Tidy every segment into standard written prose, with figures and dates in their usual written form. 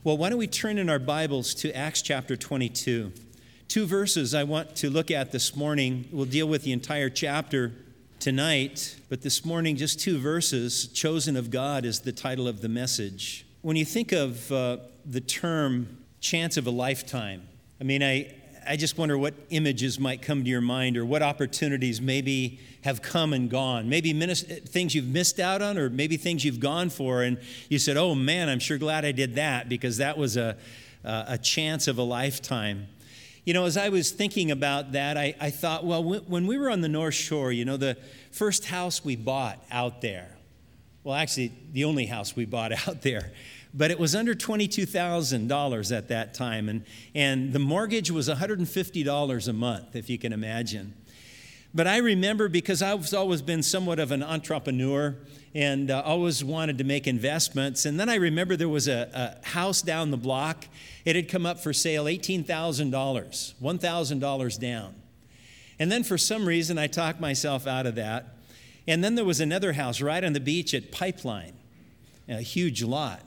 Well, why don't we turn in our Bibles to Acts chapter 22. Two verses I want to look at this morning. We'll deal with the entire chapter tonight, but this morning just two verses. Chosen of God is the title of the message. When you think of the term chance of a lifetime, I just wonder what images might come to your mind or what opportunities maybe have come and gone. Maybe things you've missed out on or maybe things you've gone for and you said, oh man, I'm sure glad I did that because that was a chance of a lifetime. You know, as I was thinking about that, I thought, well, when we were on the North Shore, you know, the first house we bought out there, well, actually, the only house we bought out there, but it was under $22,000 at that time, and the mortgage was $150 a month, if you can imagine. But I remember, because I've always been somewhat of an entrepreneur and always wanted to make investments, and then I remember there was a house down the block. It had come up for sale, $18,000, $1,000 down. And then for some reason, I talked myself out of that. And then there was another house right on the beach at Pipeline, a huge lot.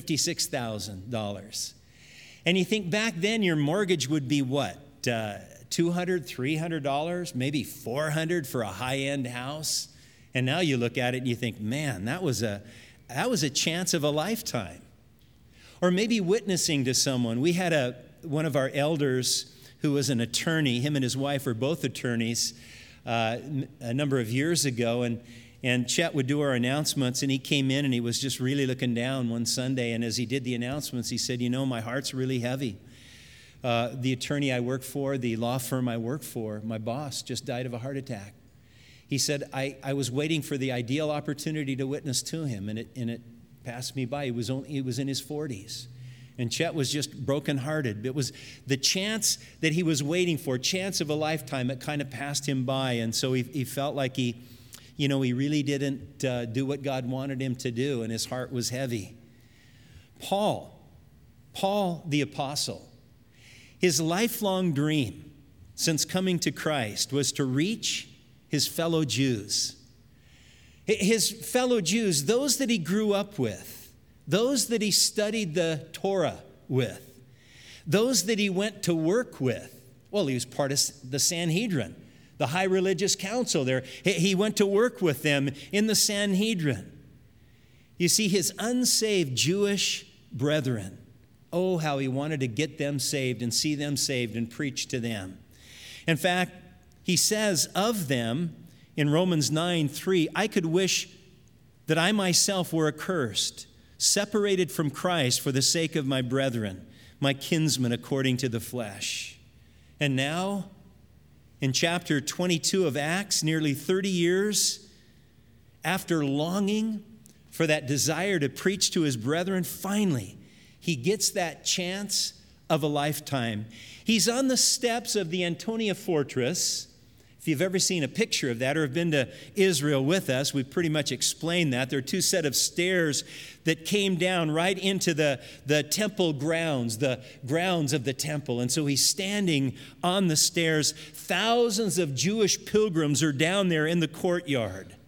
$56,000. And you think back then your mortgage would be what? $200, $300, maybe $400 for a high-end house. And now you look at it and you think, man, that was a chance of a lifetime. Or maybe witnessing to someone. We had one of our elders who was an attorney. Him and his wife were both attorneys a number of years ago, and Chet would do our announcements, and he came in and he was just really looking down one Sunday, and as he did the announcements, he said, you know, my heart's really heavy. The attorney I work for, the law firm I work for, my boss just died of a heart attack. He said, I was waiting for the ideal opportunity to witness to him, and it passed me by. He was in his 40s. And Chet was just brokenhearted. It was the chance that he was waiting for, chance of a lifetime, it kind of passed him by, and so he felt like he really didn't do what God wanted him to do, and his heart was heavy. Paul the apostle, his lifelong dream since coming to Christ was to reach his fellow Jews. His fellow Jews, those that he grew up with, those that he studied the Torah with, those that he went to work with. Well, he was part of the Sanhedrin, the high religious council there. He went to work with them in the Sanhedrin. You see, his unsaved Jewish brethren, oh, how he wanted to get them saved and see them saved and preach to them. In fact, he says of them in Romans 9:3, I could wish that I myself were accursed, separated from Christ for the sake of my brethren, my kinsmen according to the flesh. And now, in chapter 22 of Acts, nearly 30 years after longing for that desire to preach to his brethren, finally, he gets that chance of a lifetime. He's on the steps of the Antonia Fortress. If you've ever seen a picture of that or have been to Israel with us, we've pretty much explained that. There are two sets of stairs that came down right into the temple grounds, the grounds of the temple. And so he's standing on the stairs. Thousands of Jewish pilgrims are down there in the courtyard.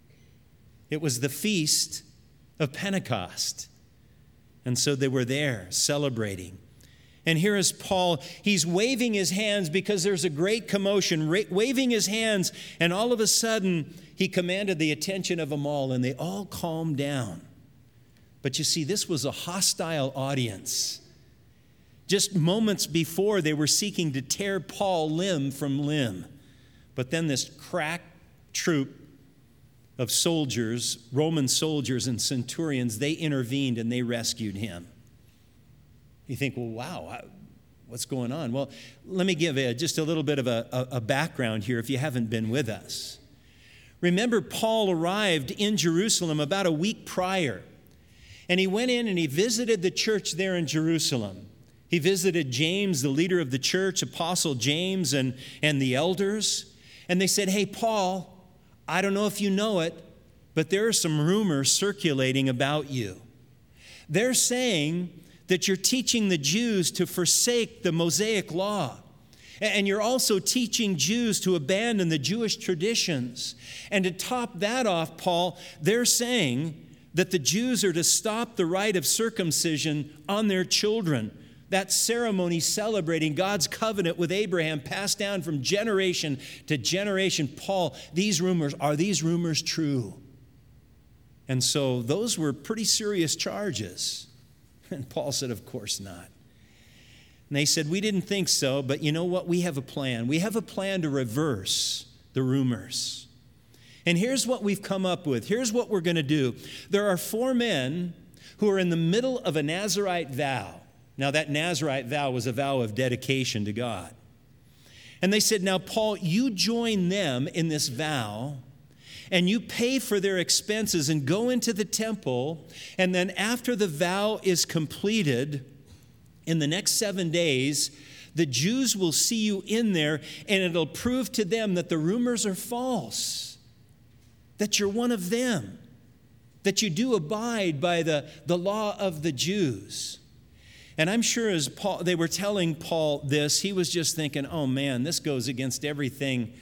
It was the feast of Pentecost. And so they were there celebrating. And here is Paul. He's waving his hands because there's a great commotion, waving his hands, and all of a sudden, he commanded the attention of them all, and they all calmed down. But you see, this was a hostile audience. Just moments before, they were seeking to tear Paul limb from limb. But then this crack troop of soldiers, Roman soldiers and centurions, they intervened and they rescued him. You think, well, wow, what's going on? Well, let me give just a little bit of a background here if you haven't been with us. Remember, Paul arrived in Jerusalem about a week prior, and he went in and he visited the church there in Jerusalem. He visited James, the leader of the church, Apostle James, and the elders, and they said, hey, Paul, I don't know if you know it, but there are some rumors circulating about you. They're saying that you're teaching the Jews to forsake the Mosaic law. And you're also teaching Jews to abandon the Jewish traditions. And to top that off, Paul, they're saying that the Jews are to stop the rite of circumcision on their children. That ceremony celebrating God's covenant with Abraham passed down from generation to generation. Paul, are these rumors true? And so those were pretty serious charges. And Paul said, of course not. And they said, we didn't think so, but you know what? We have a plan. We have a plan to reverse the rumors. And here's what we've come up with. Here's what we're going to do. There are 4 men who are in the middle of a Nazirite vow. Now, that Nazirite vow was a vow of dedication to God. And they said, now, Paul, you join them in this vow, and you pay for their expenses and go into the temple, and then after the vow is completed, in the next 7 days, the Jews will see you in there, and it'll prove to them that the rumors are false, that you're one of them, that you do abide by the law of the Jews. And I'm sure as they were telling Paul this, he was just thinking, oh man, this goes against everything,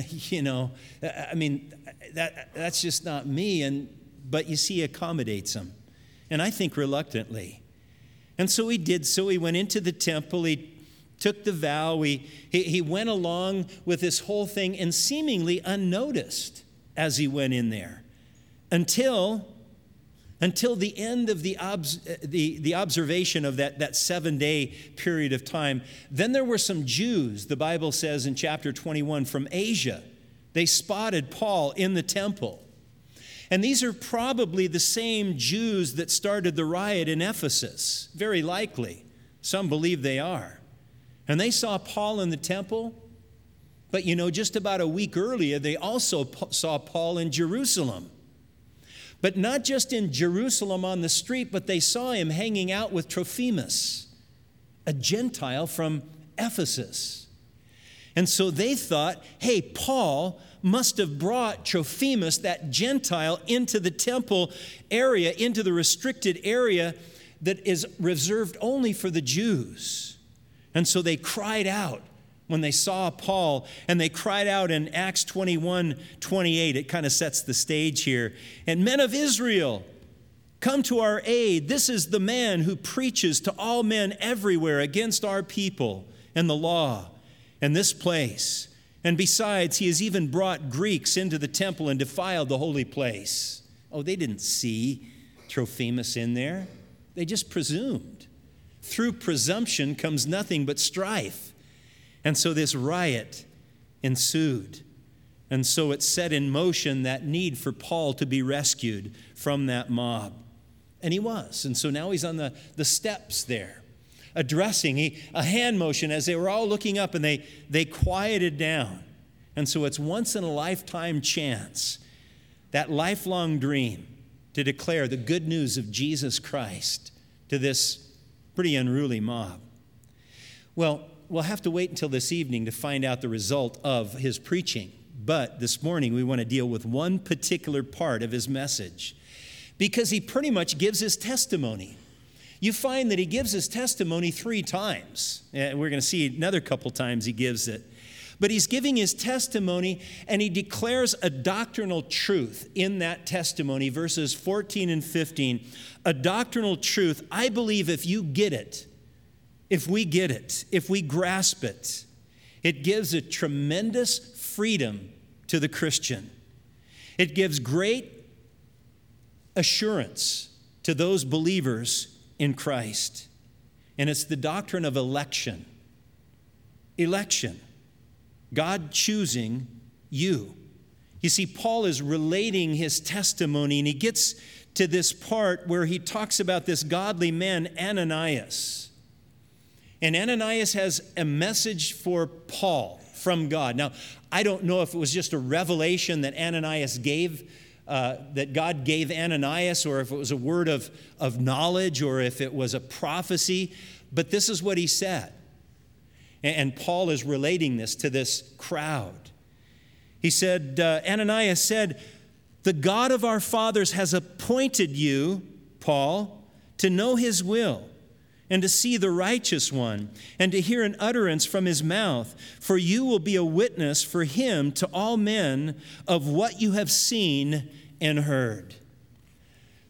I mean, that's just not me. But you see, he accommodates them. And I think reluctantly. And so he did so. He went into the temple. He took the vow. He went along with this whole thing and seemingly unnoticed as he went in there until the end of the observation of that 7-day period of time. Then there were some Jews, the Bible says in chapter 21, from Asia. They spotted Paul in the temple. And these are probably the same Jews that started the riot in Ephesus, very likely. Some believe they are. And they saw Paul in the temple, but just about a week earlier, they also saw Paul in Jerusalem. But not just in Jerusalem on the street, but they saw him hanging out with Trophimus, a Gentile from Ephesus. And so they thought, hey, Paul must have brought Trophimus, that Gentile, into the temple area, into the restricted area that is reserved only for the Jews. And so they cried out when they saw Paul, and they cried out in Acts 21:28. It kind of sets the stage here. And men of Israel, come to our aid. This is the man who preaches to all men everywhere against our people and the law and this place. And besides, he has even brought Greeks into the temple and defiled the holy place. Oh, they didn't see Trophimus in there. They just presumed. Through presumption comes nothing but strife. And so this riot ensued. And so it set in motion that need for Paul to be rescued from that mob. And he was. And so now he's on the steps there, addressing a hand motion as they were all looking up, and they quieted down. And so it's once in a lifetime chance, that lifelong dream, to declare the good news of Jesus Christ to this pretty unruly mob. Well, we'll have to wait until this evening to find out the result of his preaching. But this morning we want to deal with one particular part of his message, because he pretty much gives his testimony. You find that he gives his testimony 3 times. And we're going to see another couple times he gives it. But he's giving his testimony, and he declares a doctrinal truth in that testimony, verses 14 and 15. A doctrinal truth, I believe, if you get it, if we get it, if we grasp it, it gives a tremendous freedom to the Christian. It gives great assurance to those believers in Christ. And it's the doctrine of election. Election. God choosing you. You see, Paul is relating his testimony, and he gets to this part where he talks about this godly man, Ananias. And Ananias has a message for Paul from God. Now, I don't know if it was just a revelation that Ananias gave, that God gave Ananias, or if it was a word of knowledge, or if it was a prophecy, but this is what he said. And Paul is relating this to this crowd. He said, Ananias said, the God of our fathers has appointed you, Paul, to know his will, and to see the righteous one, and to hear an utterance from his mouth. For you will be a witness for him to all men of what you have seen and heard.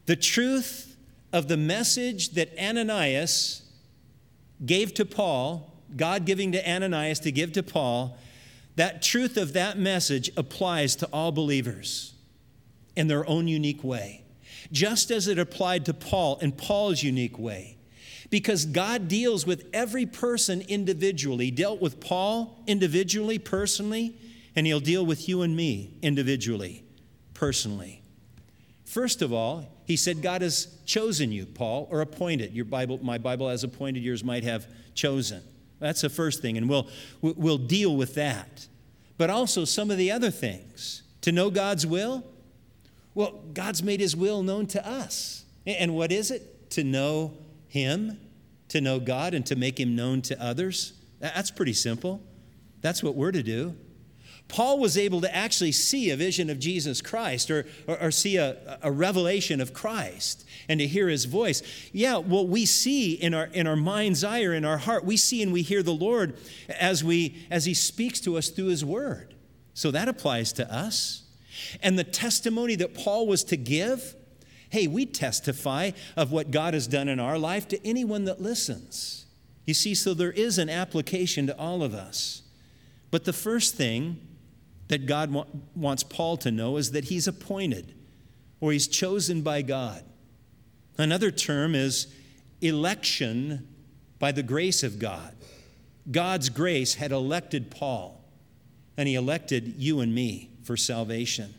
The truth of the message that Ananias gave to Paul, God giving to Ananias to give to Paul, that truth of that message applies to all believers in their own unique way, just as it applied to Paul in Paul's unique way. Because God deals with every person individually. He dealt with Paul individually, personally, and he'll deal with you and me individually, personally. First of all, he said God has chosen you, Paul, or appointed. My Bible has appointed, yours might have chosen. That's the first thing, and we'll deal with that. But also some of the other things. To know God's will? Well, God's made his will known to us. And what is it? To know him, to know God, and to make him known to others. That's pretty simple. That's what we're to do. Paul was able to actually see a vision of Jesus Christ or see a revelation of Christ and to hear his voice. Yeah, well, we see in our mind's eye or in our heart, we see and we hear the Lord as he speaks to us through his word. So that applies to us. And the testimony that Paul was to give, hey, we testify of what God has done in our life to anyone that listens. You see, so there is an application to all of us. But the first thing that God wants Paul to know is that he's appointed or he's chosen by God. Another term is election by the grace of God. God's grace had elected Paul, and he elected you and me for salvation.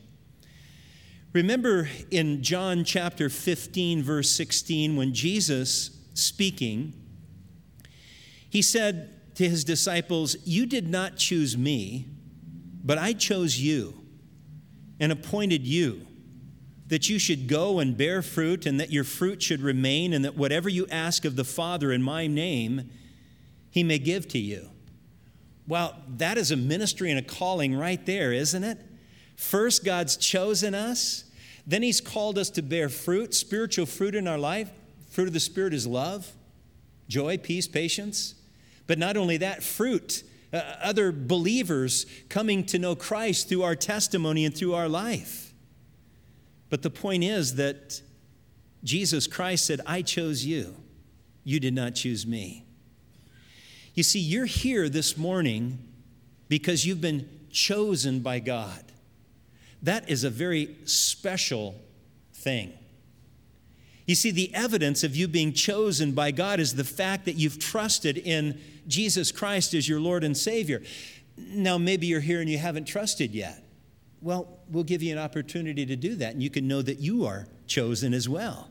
Remember in John chapter 15, verse 16, when Jesus speaking, he said to his disciples, "You did not choose me, but I chose you and appointed you, that you should go and bear fruit, and that your fruit should remain, and that whatever you ask of the Father in my name, he may give to you." Well, that is a ministry and a calling right there, isn't it? First, God's chosen us. Then he's called us to bear fruit, spiritual fruit in our life. Fruit of the Spirit is love, joy, peace, patience. But not only that, fruit, other believers coming to know Christ through our testimony and through our life. But the point is that Jesus Christ said, "I chose you. You did not choose me." You see, you're here this morning because you've been chosen by God. That is a very special thing. You see, the evidence of you being chosen by God is the fact that you've trusted in Jesus Christ as your Lord and Savior. Now, maybe you're here and you haven't trusted yet. Well, we'll give you an opportunity to do that, and you can know that you are chosen as well.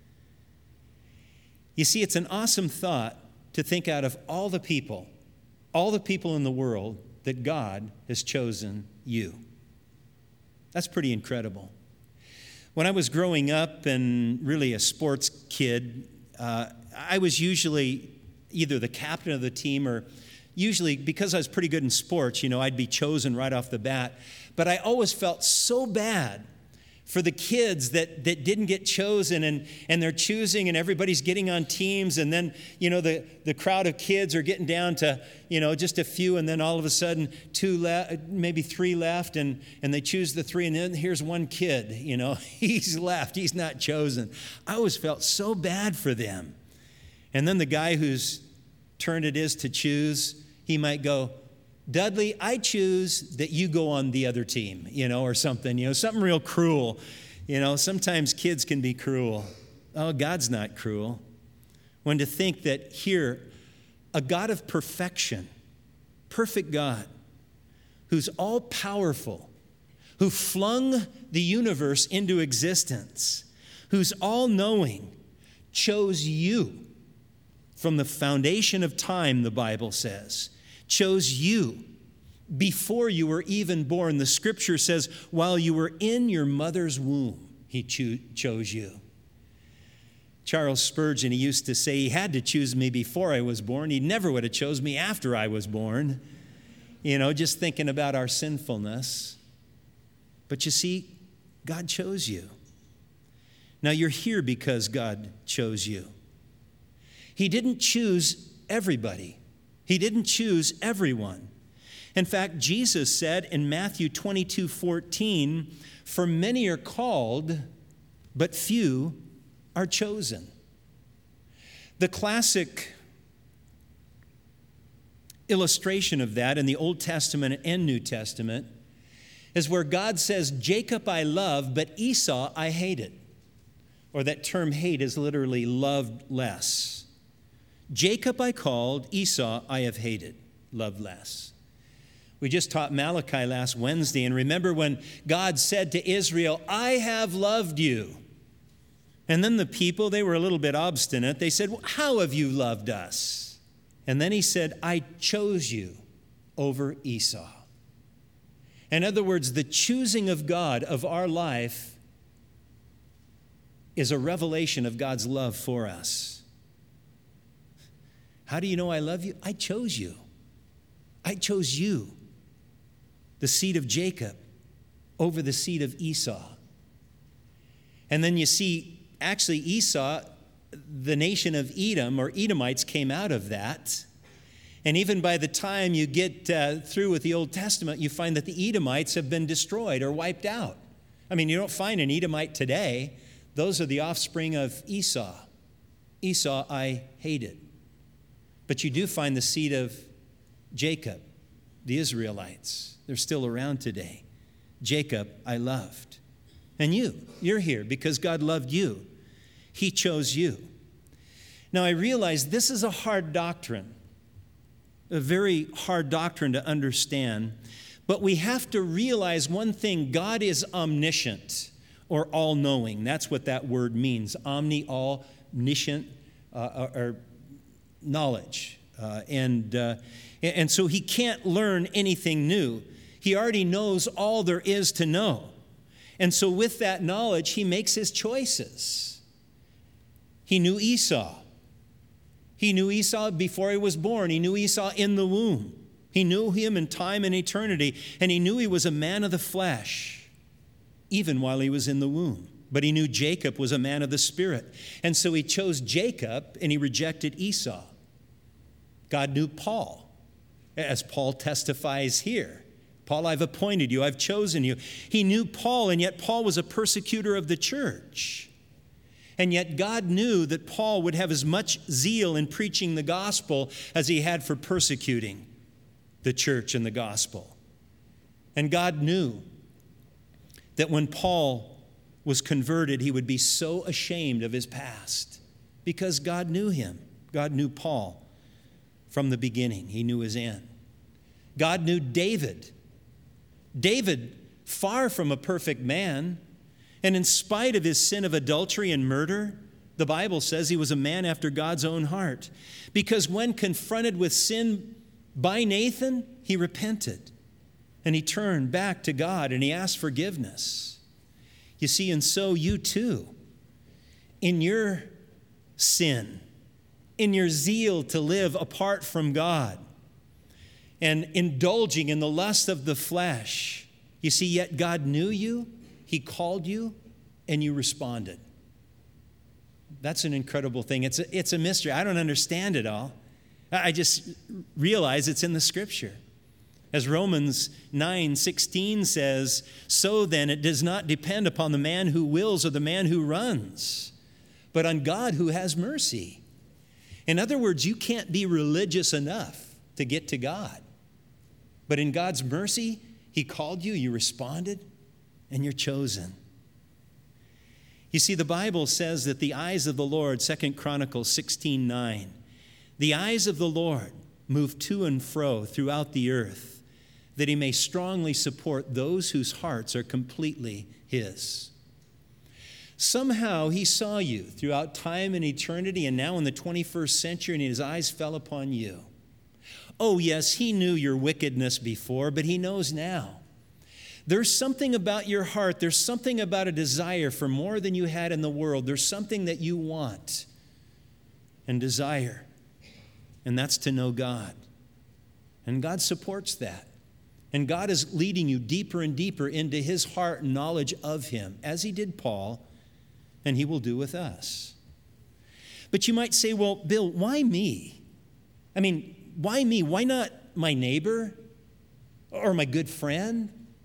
You see, it's an awesome thought to think out of all the people in the world, that God has chosen you. That's pretty incredible. When I was growing up and really a sports kid, I was usually either the captain of the team or usually, because I was pretty good in sports, I'd be chosen right off the bat. But I always felt so bad for the kids that didn't get chosen and they're choosing and everybody's getting on teams, and then, the crowd of kids are getting down to, just a few, and then all of a sudden maybe three left, and they choose the three, and then here's one kid, he's left, he's not chosen. I always felt so bad for them. And then the guy whose turn it is to choose, he might go, "Dudley, I choose that you go on the other team," or something, something real cruel. Sometimes kids can be cruel. Oh, God's not cruel. When to think that here, a God of perfection, perfect God, who's all-powerful, who flung the universe into existence, who's all-knowing, chose you from the foundation of time, the Bible says. Chose you before you were even born. The scripture says, while you were in your mother's womb, he chose you. Charles Spurgeon, he used to say he had to choose me before I was born. He never would have chose me after I was born. Just thinking about our sinfulness. But you see, God chose you. Now you're here because God chose you. He didn't choose everybody. He didn't choose everyone. In fact, Jesus said in Matthew 22:14, "For many are called, but few are chosen. The classic illustration of that in the Old Testament and New Testament is where God says, Jacob I love, but Esau I hated. Or that term hate is literally loved less. Jacob I called, Esau I have hated, loved less. We just taught Malachi last Wednesday, and remember when God said to Israel, I have loved you. And then the people, they were a little bit obstinate. They said, well, how have you loved us? And then he said, I chose you over Esau. In other words, the choosing of God of our life is a revelation of God's love for us. How do you know I love you? I chose you. I chose you, the seed of Jacob, over the seed of Esau. And then you see, actually Esau, the nation of Edom, or Edomites, came out of that. And even by the time you get through with the Old Testament, you find that the Edomites have been destroyed or wiped out. I mean, you don't find an Edomite today. Those are the offspring of Esau. Esau I hated. But you do find the seed of Jacob, the Israelites. They're still around today. Jacob I loved. And you're here because God loved you. He chose you. Now I realize this is a hard doctrine, a very hard doctrine to understand, but we have to realize one thing: God is omniscient or all-knowing. That's what that word means, omni, all, omniscient, or knowledge. And so he can't learn anything new. He already knows all there is to know. And so with that knowledge, he makes his choices. He knew Esau. He knew Esau before he was born. He knew Esau in the womb. He knew him in time and eternity. And he knew he was a man of the flesh, even while he was in the womb. But he knew Jacob was a man of the spirit. And so he chose Jacob and he rejected Esau. God knew Paul, as Paul testifies here. Paul, I've appointed you, I've chosen you. He knew Paul, and yet Paul was a persecutor of the church. And yet God knew that Paul would have as much zeal in preaching the gospel as he had for persecuting the church and the gospel. And God knew that when Paul was converted, he would be so ashamed of his past because God knew him. God knew Paul from the beginning. He knew his end. God knew David. David, far from a perfect man, and in spite of his sin of adultery and murder, the Bible says he was a man after God's own heart. Because when confronted with sin by Nathan, he repented. And he turned back to God and he asked forgiveness. You see, and so you too, in your sin, in your zeal to live apart from God, and indulging in the lust of the flesh, you see, yet God knew you, he called you, and you responded. That's an incredible thing. It's a mystery. I don't understand it all. I just realize it's in the Scripture. As Romans 9:16 says, so then it does not depend upon the man who wills or the man who runs, but on God who has mercy. In other words, you can't be religious enough to get to God. But in God's mercy, he called you, you responded, and you're chosen. You see, the Bible says that the eyes of the Lord, 2 Chronicles 16:9, the eyes of the Lord move to and fro throughout the earth, that he may strongly support those whose hearts are completely his. Somehow he saw you throughout time and eternity, and now in the 21st century, and his eyes fell upon you. Oh, yes, he knew your wickedness before, but he knows now. There's something about your heart. There's something about a desire for more than you had in the world. There's something that you want and desire, and that's to know God. And God supports that. And God is leading you deeper and deeper into his heart and knowledge of him, as he did Paul, and he will do with us. But you might say, well, Bill, why me? I mean, why me? Why not my neighbor or my good friend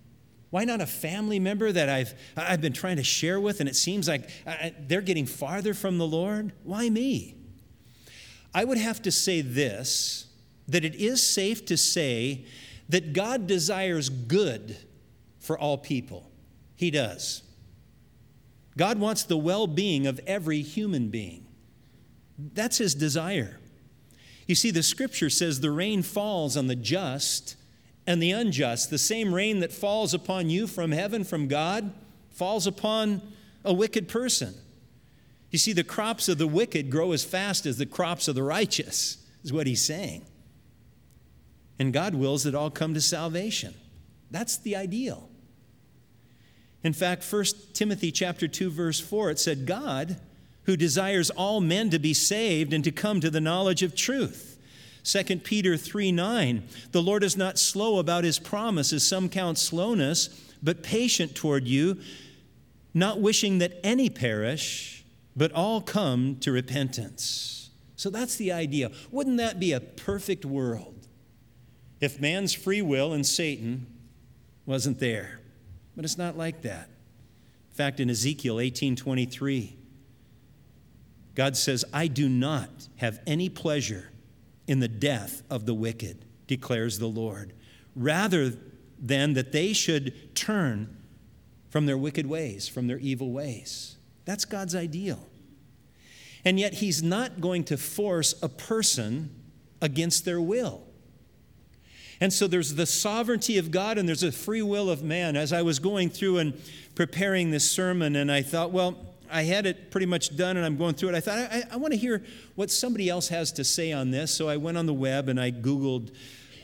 Why not a family member that I've been trying to share with, and it seems like they're getting farther from the Lord? Why me? I would have to say this, that it is safe to say that God desires good for all people. He does. God wants the well-being of every human being. That's his desire. You see, the scripture says the rain falls on the just and the unjust. The same rain that falls upon you from heaven, from God, falls upon a wicked person. You see, the crops of the wicked grow as fast as the crops of the righteous, is what he's saying. And God wills that all come to salvation. That's the ideal. In fact, 1 Timothy chapter 2, verse 4, it said, God, who desires all men to be saved and to come to the knowledge of truth. 2 Peter 3:9, the Lord is not slow about his promise, as some count slowness, but patient toward you, not wishing that any perish, but all come to repentance. So that's the idea. Wouldn't that be a perfect world if man's free will and Satan wasn't there? But it's not like that. In fact, in Ezekiel 18:23, God says, I do not have any pleasure in the death of the wicked, declares the Lord, rather than that they should turn from their wicked ways, from their evil ways. That's God's ideal. And yet he's not going to force a person against their will. And so there's the sovereignty of God and there's a free will of man. As I was going through and preparing this sermon, and I thought, well, I had it pretty much done and I'm going through it. I thought, I want to hear what somebody else has to say on this. So I went on the web and I Googled,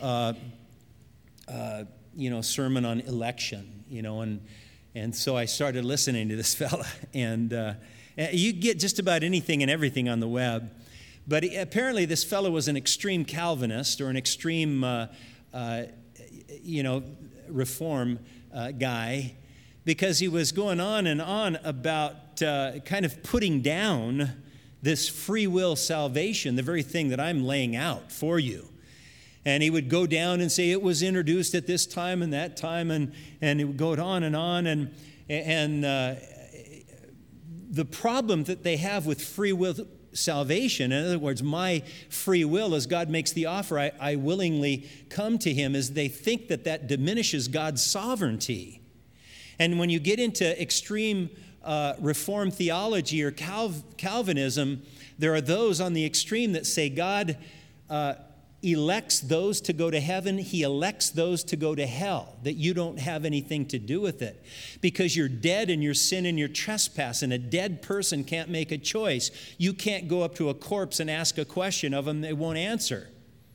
sermon on election, and so I started listening to this fella. And you get just about anything and everything on the web. But apparently this fellow was an extreme Calvinist or an extreme, reform guy, because he was going on and on about kind of putting down this free will salvation, the very thing that I'm laying out for you. And he would go down and say it was introduced at this time and that time, and it would go on. And the problem that they have with free will salvation, in other words, my free will, as God makes the offer, I willingly come to him, is they think that diminishes God's sovereignty. And when you get into extreme Reformed theology or Calvinism, there are those on the extreme that say God elects those to go to heaven, he elects those to go to hell, that you don't have anything to do with it because you're dead in your sin and your trespass, and a dead person can't make a choice. You can't go up to a corpse and ask a question of them, they won't answer.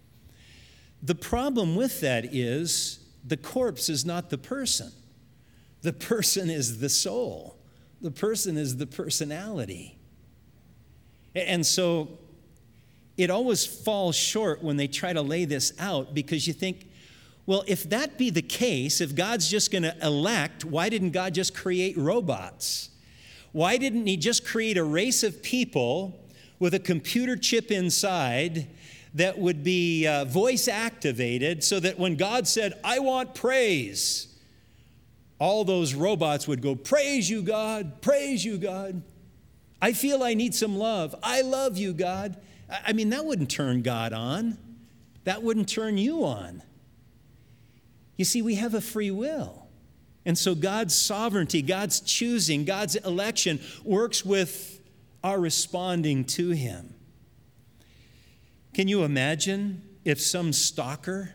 The problem with that is the corpse is not the person. The person is the soul. The person is the personality. And so it always falls short when they try to lay this out, because you think, well, if that be the case, if God's just going to elect, why didn't God just create robots? Why didn't he just create a race of people with a computer chip inside that would be voice activated, so that when God said, I want praise, all those robots would go, praise you, God, praise you, God. I feel I need some love. I love you, God. I mean, that wouldn't turn God on. That wouldn't turn you on. You see, we have a free will. And so God's sovereignty, God's choosing, God's election works with our responding to him. Can you imagine if some stalker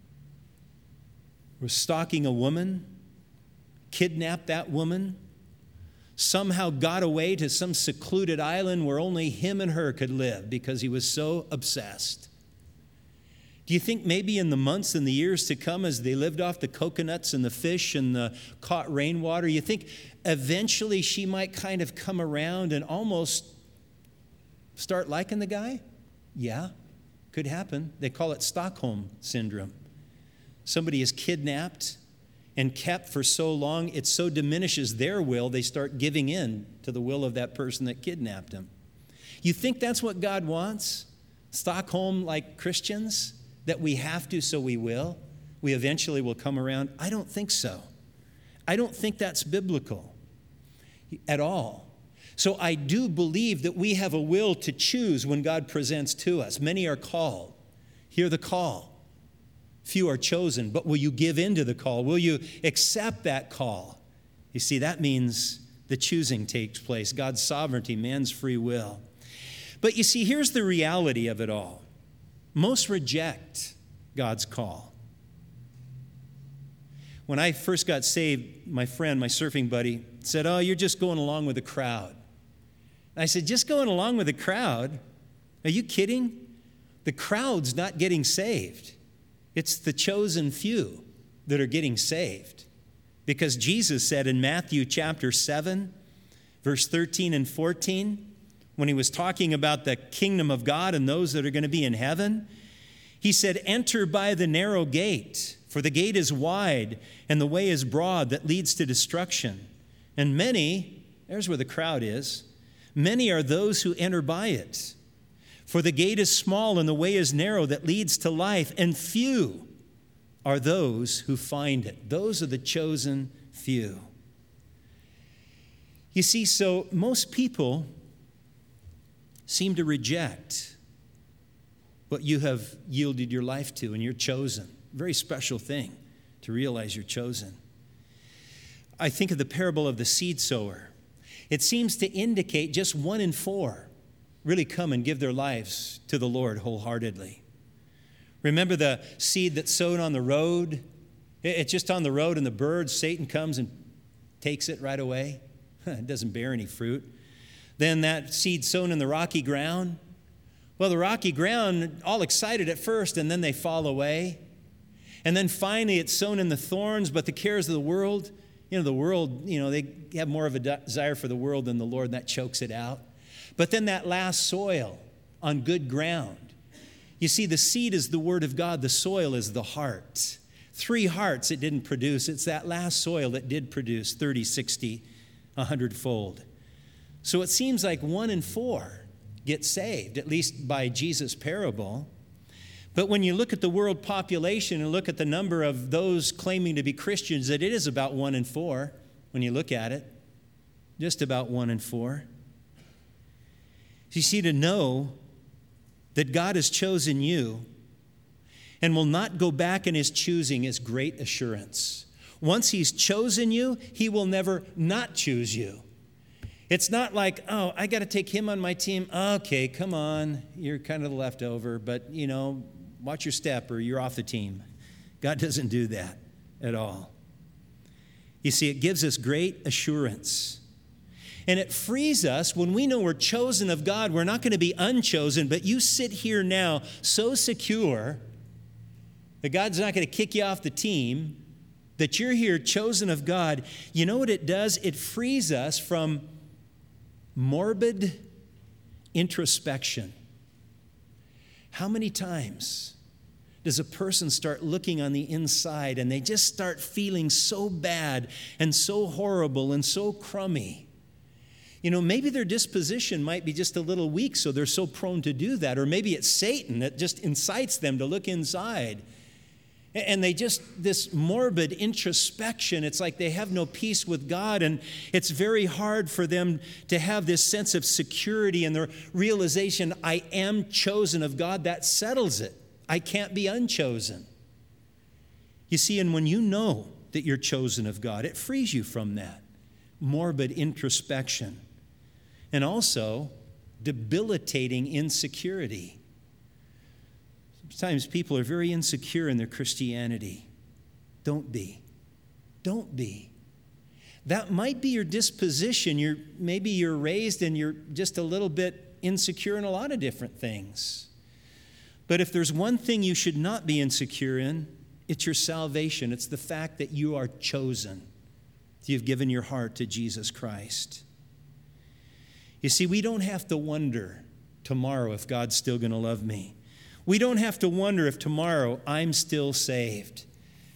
was stalking a woman, kidnapped that woman, somehow got away to some secluded island where only him and her could live because he was so obsessed? Do you think maybe in the months and the years to come, as they lived off the coconuts and the fish and the caught rainwater, you think eventually she might kind of come around and almost start liking the guy? Yeah, could happen. They call it Stockholm Syndrome. Somebody is kidnapped and kept for so long, it so diminishes their will, they start giving in to the will of that person that kidnapped them. You think that's what God wants? Stockholm like Christians? That we have to, so we will? We eventually will come around? I don't think so. I don't think that's biblical at all. So I do believe that we have a will to choose when God presents to us. Many are called. Hear the call. Few are chosen, but will you give in to the call? Will you accept that call? You see, that means the choosing takes place. God's sovereignty, man's free will. But you see, here's the reality of it all. Most reject God's call. When I first got saved, my friend, my surfing buddy, said, "Oh, you're just going along with the crowd." And I said, "Just going along with the crowd? Are you kidding? The crowd's not getting saved. It's the chosen few that are getting saved." Because Jesus said in Matthew chapter 7, verse 13 and 14, when he was talking about the kingdom of God and those that are going to be in heaven, he said, "Enter by the narrow gate, for the gate is wide and the way is broad that leads to destruction. And many," there's where the crowd is, "many are those who enter by it. For the gate is small and the way is narrow that leads to life, and few are those who find it." Those are the chosen few. You see, so most people seem to reject what you have yielded your life to, and you're chosen. Very special thing to realize you're chosen. I think of the parable of the seed sower. It seems to indicate just 1 in 4 really come and give their lives to the Lord wholeheartedly. Remember the seed that's sown on the road? It's just on the road, and the birds, Satan comes and takes it right away. It doesn't bear any fruit. Then that seed sown in the rocky ground. Well, the rocky ground, all excited at first, and then they fall away. And then finally it's sown in the thorns, but the cares of the world, they have more of a desire for the world than the Lord, and that chokes it out. But then that last soil on good ground. You see, the seed is the word of God. The soil is the heart. 3 hearts it didn't produce. It's that last soil that did produce 30, 60, 100-fold. So it seems like 1 in 4 get saved, at least by Jesus' parable. But when you look at the world population and look at the number of those claiming to be Christians, that it is about 1 in 4 when you look at it. Just about 1 in 4. You see, to know that God has chosen you and will not go back in his choosing is great assurance. Once he's chosen you, he will never not choose you. It's not like, "Oh, I got to take him on my team. Okay, come on. You're kind of the leftover, but, watch your step or you're off the team." God doesn't do that at all. You see, it gives us great assurance. And it frees us when we know we're chosen of God. We're not going to be unchosen, but you sit here now so secure that God's not going to kick you off the team, that you're here chosen of God. You know what it does? It frees us from morbid introspection. How many times does a person start looking on the inside and they just start feeling so bad and so horrible and so crummy? Maybe their disposition might be just a little weak, so they're so prone to do that. Or maybe it's Satan that just incites them to look inside. And this morbid introspection, it's like they have no peace with God, and it's very hard for them to have this sense of security and the realization, I am chosen of God. That settles it. I can't be unchosen. You see, and when you know that you're chosen of God, it frees you from that morbid introspection and also debilitating insecurity. Sometimes people are very insecure in their Christianity. Don't be. Don't be. That might be your disposition. Maybe you're raised and you're just a little bit insecure in a lot of different things. But if there's one thing you should not be insecure in, it's your salvation. It's the fact that you are chosen. You've given your heart to Jesus Christ. You see, we don't have to wonder tomorrow if God's still going to love me. We don't have to wonder if tomorrow I'm still saved.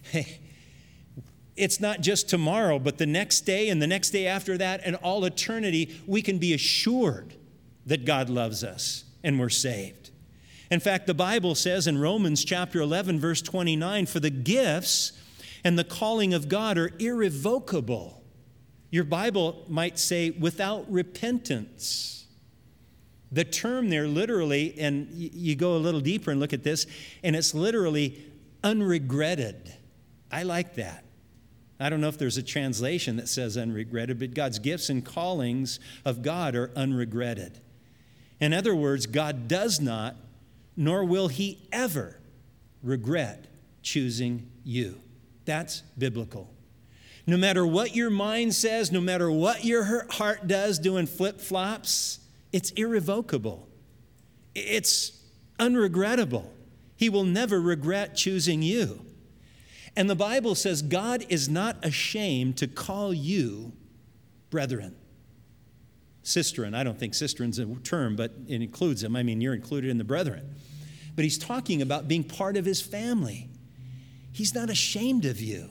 It's not just tomorrow, but the next day and the next day after that and all eternity, we can be assured that God loves us and we're saved. In fact, the Bible says in Romans chapter 11, verse 29, "For the gifts and the calling of God are irrevocable. Your Bible might say without repentance. The term there literally, and you go a little deeper and look at this, and it's literally unregretted. I like that. I don't know if there's a translation that says unregretted, but God's gifts and callings of God are unregretted. In other words, God does not, nor will he ever regret choosing you. That's biblical. No matter what your mind says, no matter what your heart does doing flip-flops, it's irrevocable. It's unregrettable. He will never regret choosing you. And the Bible says God is not ashamed to call you brethren. Sisterin, I don't think sisterin's a term, but it includes them. I mean, you're included in the brethren. But he's talking about being part of his family. He's not ashamed of you.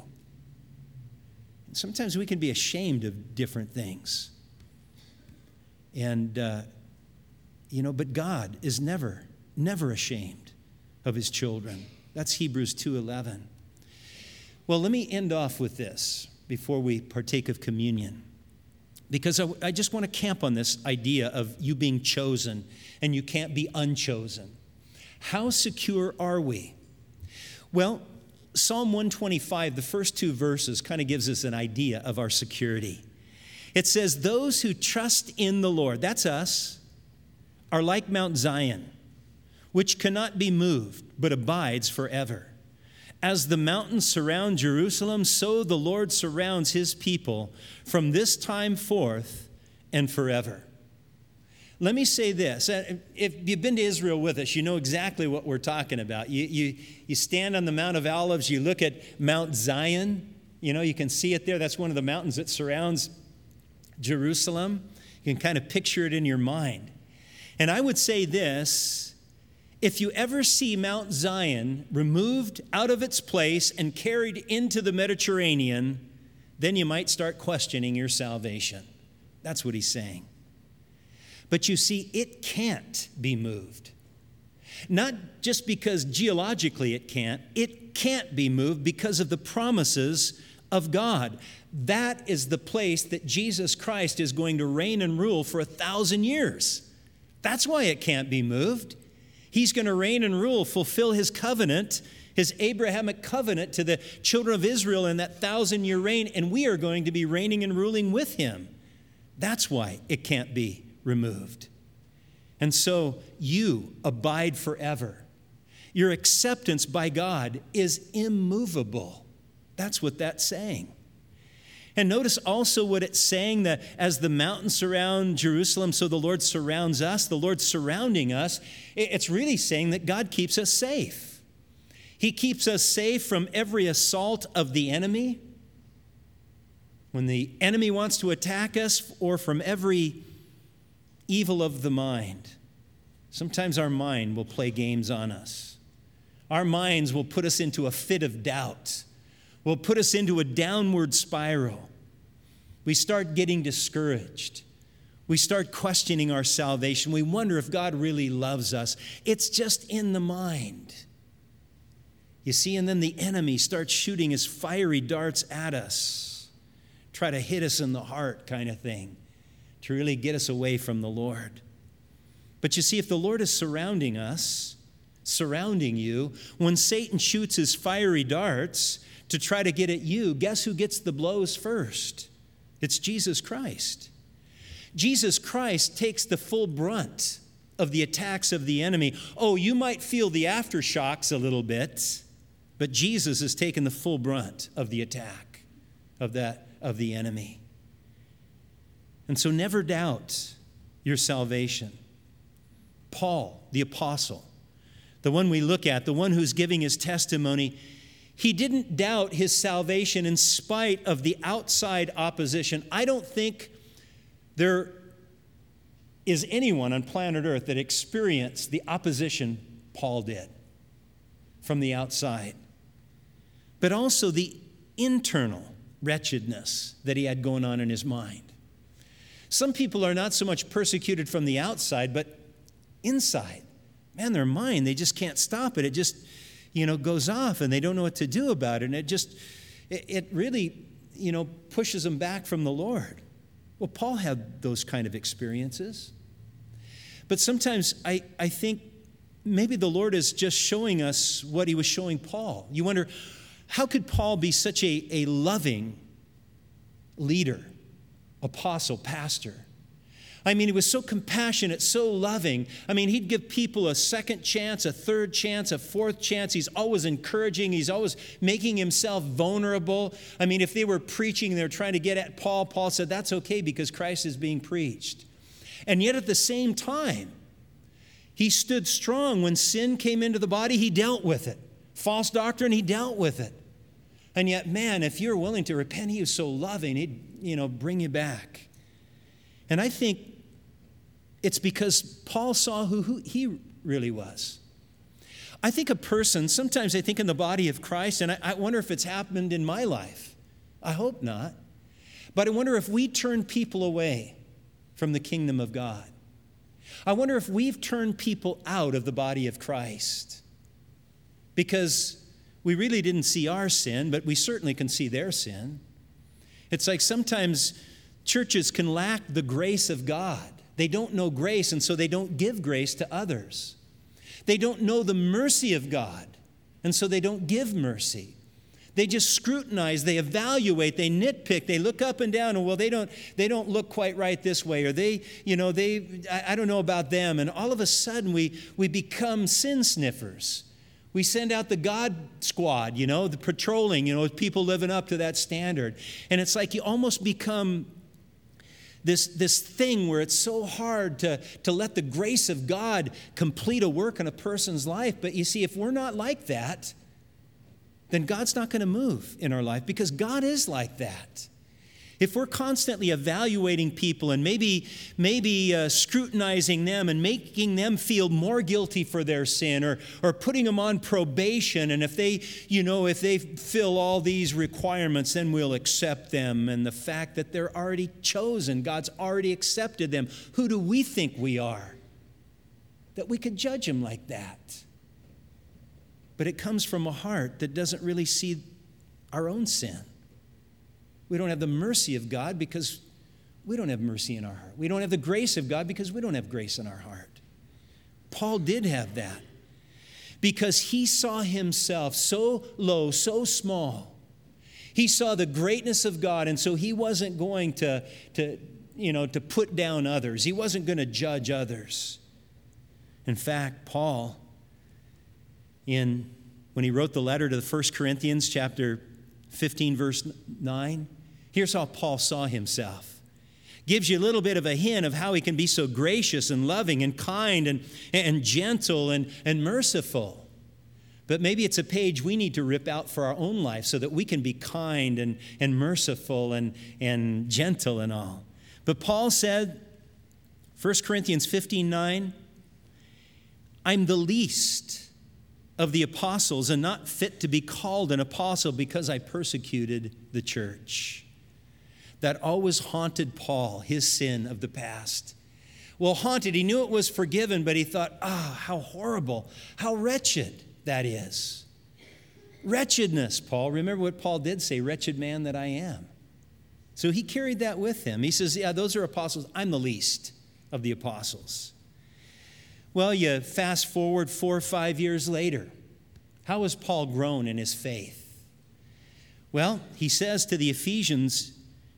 And sometimes we can be ashamed of different things. And, but God is never ashamed of his children. That's Hebrews 2:11. Well, let me end off with this before we partake of communion. Because I just want to camp on this idea of you being chosen and you can't be unchosen. How secure are we? Well, Psalm 125, the first two verses, kind of gives us an idea of our security. It says, those who trust in the Lord, that's us, are like Mount Zion, which cannot be moved, but abides forever. As the mountains surround Jerusalem, so the Lord surrounds his people from this time forth and forever. Let me say this. If you've been to Israel with us, you know exactly what we're talking about. You stand on the Mount of Olives, you look at Mount Zion. You can see it there. That's one of the mountains that surrounds Jerusalem. You can kind of picture it in your mind. And I would say this. If you ever see Mount Zion removed out of its place and carried into the Mediterranean, then you might start questioning your salvation. That's what he's saying. But you see, it can't be moved. Not just because geologically it can't be moved because of the promises of God. That is the place that Jesus Christ is going to reign and rule for 1,000 years. That's why it can't be moved. He's going to reign and rule, fulfill his covenant, his Abrahamic covenant to the children of Israel in that 1,000-year reign, and we are going to be reigning and ruling with him. That's why it can't be removed. And so you abide forever. Your acceptance by God is immovable. That's what that's saying. And notice also what it's saying, that as the mountains surround Jerusalem, so the Lord surrounds us, the Lord's surrounding us. It's really saying that God keeps us safe. He keeps us safe from every assault of the enemy. When the enemy wants to attack us, or from every evil of the mind. Sometimes our mind will play games on us. Our minds will put us into a fit of doubt. Will put us into a downward spiral. We start getting discouraged. We start questioning our salvation. We wonder if God really loves us. It's just in the mind. You see, and then the enemy starts shooting his fiery darts at us. Try to hit us in the heart kind of thing. To really get us away from the Lord. But you see, if the Lord is surrounding us, surrounding you, when Satan shoots his fiery darts to try to get at you, guess who gets the blows first? It's Jesus Christ. Jesus Christ takes the full brunt of the attacks of the enemy. Oh, you might feel the aftershocks a little bit, but Jesus has taken the full brunt of the attack of the enemy. And so never doubt your salvation. Paul, the apostle, the one we look at, the one who's giving his testimony, he didn't doubt his salvation in spite of the outside opposition. I don't think there is anyone on planet Earth that experienced the opposition Paul did from the outside, but also the internal wretchedness that he had going on in his mind. Some people are not so much persecuted from the outside, but inside. Man, their mind, they just can't stop it. It just, goes off and they don't know what to do about it. And it just, it really, pushes them back from the Lord. Well, Paul had those kind of experiences. But sometimes I think maybe the Lord is just showing us what he was showing Paul. You wonder, how could Paul be such a loving leader, apostle, pastor? I mean, he was so compassionate, so loving. I mean, he'd give people a second chance, a third chance, a fourth chance. He's always encouraging. He's always making himself vulnerable. I mean, if they were preaching and they were trying to get at Paul, Paul said, that's okay because Christ is being preached. And yet at the same time, he stood strong. When sin came into the body, he dealt with it. False doctrine, he dealt with it. And yet, man, if you're willing to repent, he was so loving, he'd, bring you back. And I think it's because Paul saw who he really was. I think a person, sometimes I think in the body of Christ, and I wonder if it's happened in my life. I hope not. But I wonder if we turn people away from the kingdom of God. I wonder if we've turned people out of the body of Christ because we really didn't see our sin, but we certainly can see their sin. It's like sometimes churches can lack the grace of God. They don't know grace, and so they don't give grace to others. They don't know the mercy of God, and so they don't give mercy. They just scrutinize, they evaluate, they nitpick, they look up and down, and well, they don't look quite right this way, or I don't know about them. And all of a sudden we become sin sniffers. We send out the God squad, the patrolling, people living up to that standard. And it's like you almost become this thing where it's so hard to let the grace of God complete a work in a person's life. But you see, if we're not like that, then God's not going to move in our life because God is like that. If we're constantly evaluating people and maybe scrutinizing them and making them feel more guilty for their sin or putting them on probation, and if they fill all these requirements, then we'll accept them. And the fact that they're already chosen, God's already accepted them. Who do we think we are that we could judge them like that? But it comes from a heart that doesn't really see our own sin. We don't have the mercy of God because we don't have mercy in our heart. We don't have the grace of God because we don't have grace in our heart. Paul did have that because he saw himself so low, so small. He saw the greatness of God, and so he wasn't going to put down others. He wasn't going to judge others. In fact, Paul, when he wrote the letter to the 1 Corinthians chapter 15, verse 9, here's how Paul saw himself. Gives you a little bit of a hint of how he can be so gracious and loving and kind and gentle and merciful. But maybe it's a page we need to rip out for our own life so that we can be kind and merciful and gentle and all. But Paul said, 1 Corinthians 15:9, I'm the least of the apostles and not fit to be called an apostle because I persecuted the church. That always haunted Paul, his sin of the past. Well, haunted, he knew it was forgiven, but he thought, how horrible, how wretched that is. Wretchedness, Paul. Remember what Paul did say, wretched man that I am. So he carried that with him. He says, yeah, those are apostles. I'm the least of the apostles. Well, you fast forward 4 or 5 years later. How has Paul grown in his faith? Well, he says to the Ephesians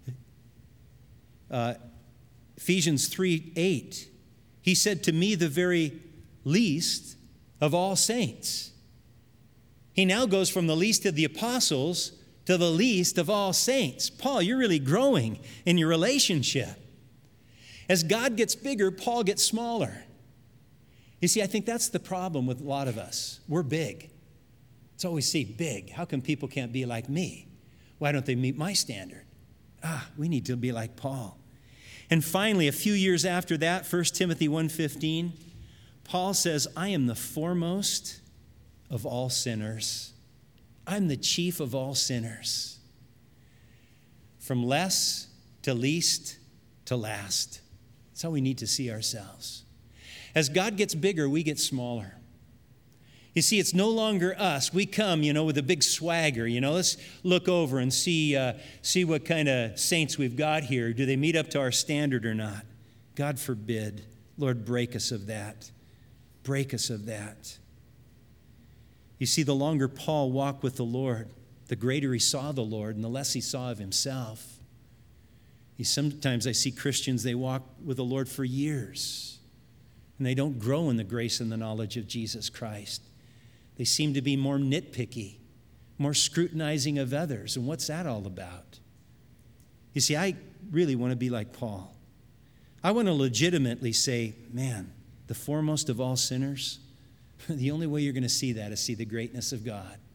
3:8, he said, to me, the very least of all saints. He now goes from the least of the apostles to the least of all saints. Paul, you're really growing in your relationship. As God gets bigger, Paul gets smaller. You see, I think that's the problem with a lot of us. We're big. It's always see big. How come people can't be like me? Why don't they meet my standard? We need to be like Paul. And finally, a few years after that, 1 Timothy 1:15, Paul says, I am the foremost of all sinners. I'm the chief of all sinners. From less to least to last. That's how we need to see ourselves. As God gets bigger, we get smaller. You see, it's no longer us. We come, with a big swagger. Let's look over and see what kind of saints we've got here. Do they meet up to our standard or not? God forbid. Lord, break us of that. Break us of that. You see, the longer Paul walked with the Lord, the greater he saw the Lord and the less he saw of himself. Sometimes I see Christians, they walk with the Lord for years, and they don't grow in the grace and the knowledge of Jesus Christ. They seem to be more nitpicky, more scrutinizing of others. And what's that all about? You see, I really want to be like Paul. I want to legitimately say, the foremost of all sinners, the only way you're going to see that is see the greatness of God.